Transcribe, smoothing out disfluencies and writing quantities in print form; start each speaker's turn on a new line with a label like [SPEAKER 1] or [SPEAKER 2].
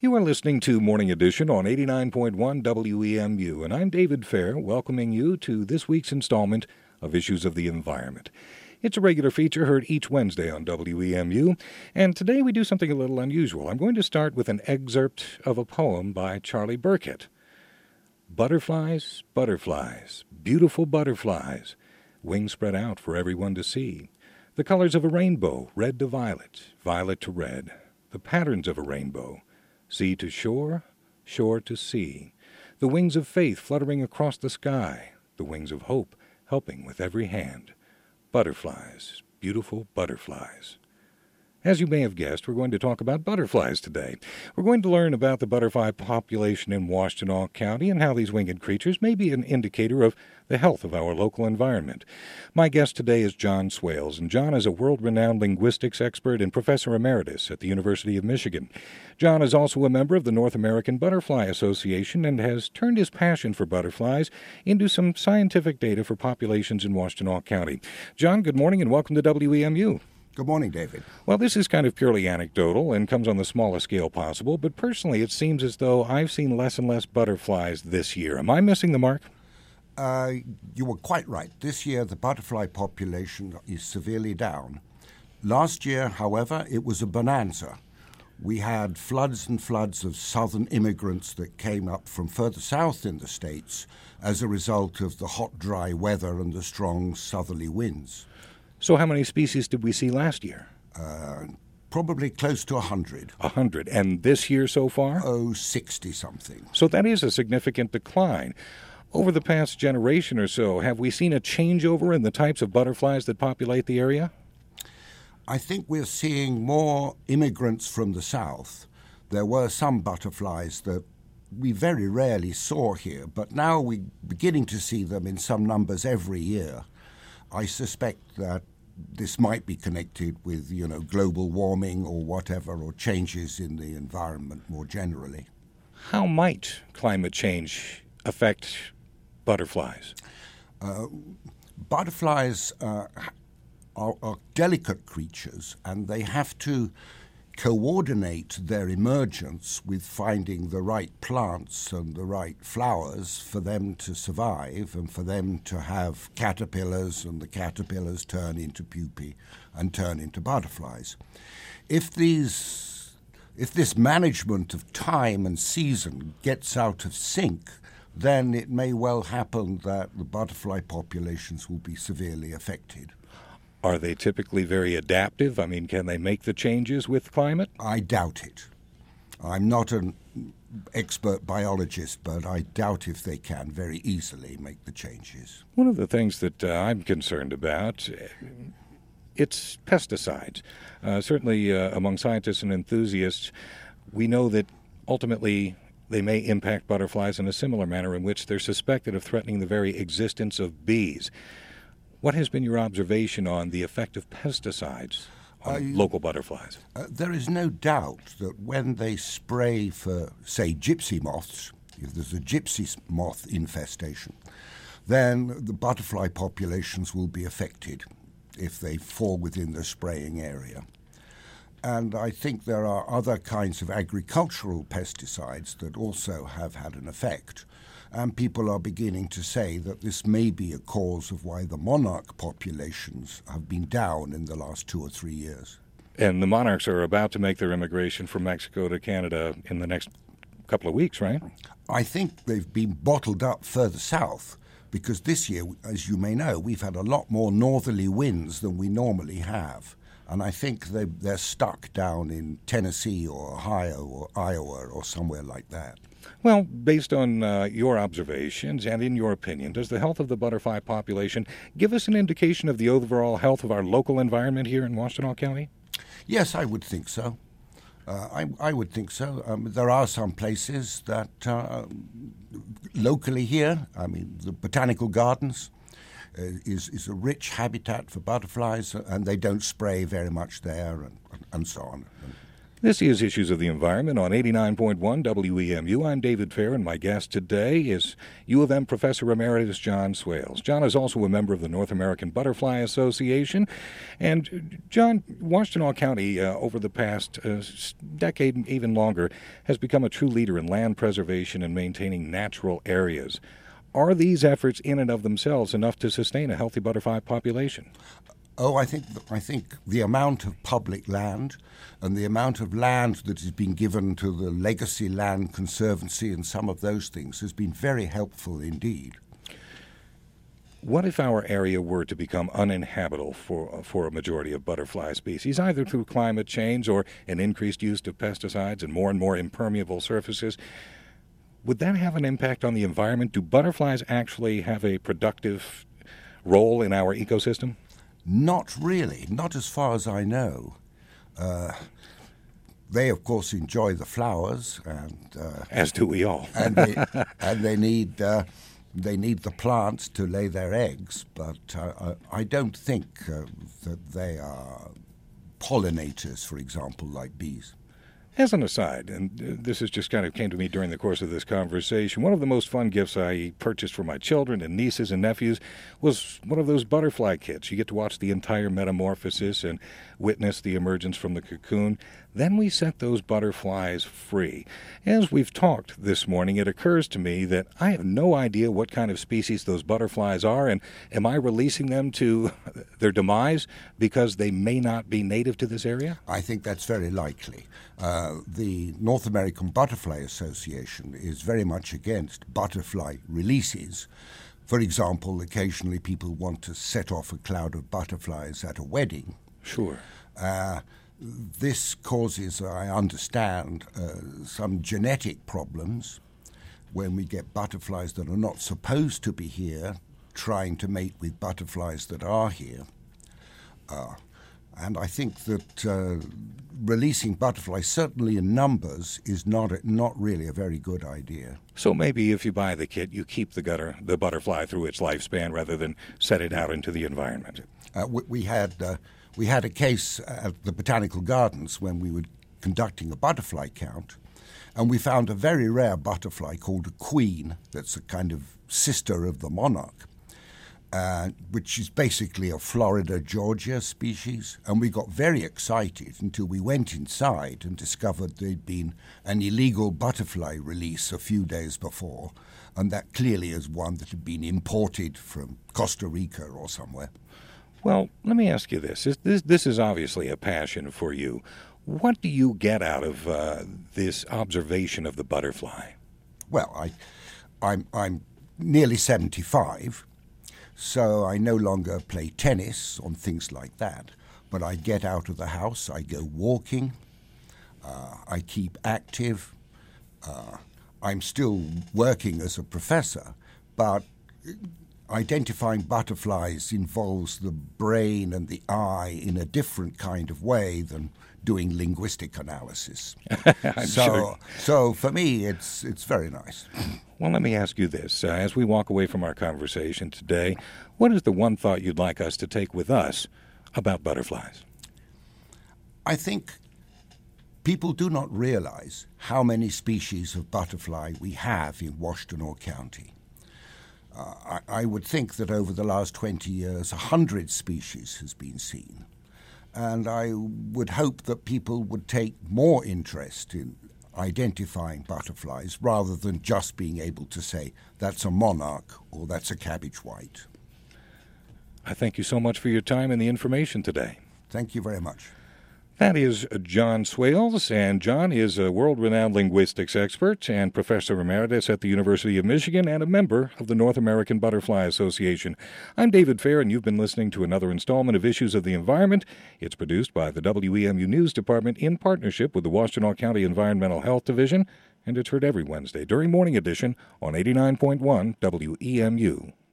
[SPEAKER 1] You are listening to Morning Edition on 89.1 WEMU, and I'm David Fair, welcoming you to this week's installment of Issues of the Environment. It's a regular feature heard each Wednesday on WEMU, and today we do something a little unusual. I'm going to start with an excerpt of a poem by Charlie Burkett. Butterflies, butterflies, beautiful butterflies, wings spread out for everyone to see. The colors of a rainbow, red to violet, violet to red. The patterns of a rainbow, sea to shore, shore to sea. The wings of faith fluttering across the sky, the wings of hope helping with every hand. Butterflies, beautiful butterflies. As you may have guessed, we're going to talk about butterflies today. We're going to learn about the butterfly population in Washtenaw County and how these winged creatures may be an indicator of the health of our local environment. My guest today is John Swales, and John is a world-renowned linguistics expert and professor emeritus at the University of Michigan. John is also a member of the North American Butterfly Association and has turned his passion for butterflies into some scientific data for populations in Washtenaw County. John, good morning and welcome to WEMU.
[SPEAKER 2] Good morning, David.
[SPEAKER 1] Well, this is kind of purely anecdotal and comes on the smallest scale possible, but personally it seems as though I've seen less and less butterflies this year. Am I missing the mark?
[SPEAKER 2] You were quite right. This year the butterfly population is severely down. Last year, however, it was a bonanza. We had floods and floods of southern immigrants that came up from further south in the States as a result of the hot, dry weather and the strong southerly winds.
[SPEAKER 1] So how many species did we see last year?
[SPEAKER 2] Probably close to 100.
[SPEAKER 1] 100. And this year so far?
[SPEAKER 2] 60-something.
[SPEAKER 1] So that is a significant decline. Over the past generation or so, have we seen a changeover in the types of butterflies that populate the area?
[SPEAKER 2] I think we're seeing more immigrants from the south. There were some butterflies that we very rarely saw here, but now we're beginning to see them in some numbers every year. I suspect that this might be connected with, global warming or whatever, or changes in the environment more generally.
[SPEAKER 1] How might climate change affect butterflies?
[SPEAKER 2] Butterflies are delicate creatures, and they have to coordinate their emergence with finding the right plants and the right flowers for them to survive and for them to have caterpillars, and the caterpillars turn into pupae and turn into butterflies. If this management of time and season gets out of sync, then it may well happen that the butterfly populations will be severely affected.
[SPEAKER 1] Are they typically very adaptive? I mean, can they make the changes with climate?
[SPEAKER 2] I doubt it. I'm not an expert biologist, but I doubt if they can very easily make the changes.
[SPEAKER 1] One of the things that I'm concerned about, it's pesticides. Certainly among scientists and enthusiasts, we know that ultimately they may impact butterflies in a similar manner in which they're suspected of threatening the very existence of bees. What has been your observation on the effect of pesticides on local butterflies?
[SPEAKER 2] There is no doubt that when they spray for, say, gypsy moths, if there's a gypsy moth infestation, then the butterfly populations will be affected if they fall within the spraying area. And I think there are other kinds of agricultural pesticides that also have had an effect. And people are beginning to say that this may be a cause of why the monarch populations have been down in the last 2 or 3 years.
[SPEAKER 1] And the monarchs are about to make their immigration from Mexico to Canada in the next couple of weeks, right?
[SPEAKER 2] I think they've been bottled up further south because this year, as you may know, we've had a lot more northerly winds than we normally have. And I think they're stuck down in Tennessee or Ohio or Iowa or somewhere like that.
[SPEAKER 1] Well, based on your observations and in your opinion, does the health of the butterfly population give us an indication of the overall health of our local environment here in Washtenaw County?
[SPEAKER 2] Yes, I would think so. I would think so. There are some places that locally here, the botanical gardens is a rich habitat for butterflies, and they don't spray very much there and so on.
[SPEAKER 1] This is Issues of the Environment on 89.1 WEMU. I'm David Fair, and my guest today is U of M Professor Emeritus John Swales. John is also a member of the North American Butterfly Association. And John, Washtenaw County, over the past decade, even longer, has become a true leader in land preservation and maintaining natural areas. Are these efforts in and of themselves enough to sustain a healthy butterfly population?
[SPEAKER 2] Oh, I think the amount of public land and the amount of land that has been given to the Legacy Land Conservancy and some of those things has been very helpful indeed.
[SPEAKER 1] What if our area were to become uninhabitable for a majority of butterfly species, either through climate change or an increased use of pesticides and more impermeable surfaces? Would that have an impact on the environment? Do butterflies actually have a productive role in our ecosystem?
[SPEAKER 2] Not really, not as far as I know. They, of course, enjoy the flowers, and
[SPEAKER 1] as do we all.
[SPEAKER 2] and they need the plants to lay their eggs. But I don't think that they are pollinators, for example, like bees.
[SPEAKER 1] As an aside, and this is just kind of came to me during the course of this conversation, one of the most fun gifts I purchased for my children and nieces and nephews was one of those butterfly kits. You get to watch the entire metamorphosis and witness the emergence from the cocoon. Then we set those butterflies free. As we've talked this morning, it occurs to me that I have no idea what kind of species those butterflies are, and am I releasing them to their demise because they may not be native to this area?
[SPEAKER 2] I think that's very likely. The North American Butterfly Association is very much against butterfly releases. For example, occasionally people want to set off a cloud of butterflies at a wedding.
[SPEAKER 1] Sure.
[SPEAKER 2] This causes, I understand, some genetic problems when we get butterflies that are not supposed to be here trying to mate with butterflies that are here. And I think that releasing butterflies, certainly in numbers, is not really a very good idea.
[SPEAKER 1] So maybe if you buy the kit, you keep the butterfly through its lifespan rather than set it out into the environment.
[SPEAKER 2] We had a case at the Botanical Gardens when we were conducting a butterfly count, and we found a very rare butterfly called a queen that's a kind of sister of the monarch, which is basically a Florida Georgia species. And we got very excited until we went inside and discovered there'd been an illegal butterfly release a few days before, and that clearly is one that had been imported from Costa Rica or somewhere.
[SPEAKER 1] Well, let me ask you this. This is obviously a passion for you. What do you get out of this observation of the butterfly?
[SPEAKER 2] Well, I'm nearly 75, so I no longer play tennis on things like that. But I get out of the house, I go walking, I keep active. I'm still working as a professor, but identifying butterflies involves the brain and the eye in a different kind of way than doing linguistic analysis. So for me, it's very nice.
[SPEAKER 1] Well, let me ask you this. As we walk away from our conversation today, what is the one thought you'd like us to take with us about butterflies?
[SPEAKER 2] I think people do not realize how many species of butterfly we have in Washtenaw County. I would think that over the last 20 years, 100 species has been seen. And I would hope that people would take more interest in identifying butterflies rather than just being able to say, that's a monarch or that's a cabbage white.
[SPEAKER 1] I thank you so much for your time and the information today.
[SPEAKER 2] Thank you very much.
[SPEAKER 1] That is John Swales, and John is a world-renowned linguistics expert and professor emeritus at the University of Michigan and a member of the North American Butterfly Association. I'm David Fair, and you've been listening to another installment of Issues of the Environment. It's produced by the WEMU News Department in partnership with the Washtenaw County Environmental Health Division, and it's heard every Wednesday during Morning Edition on 89.1 WEMU.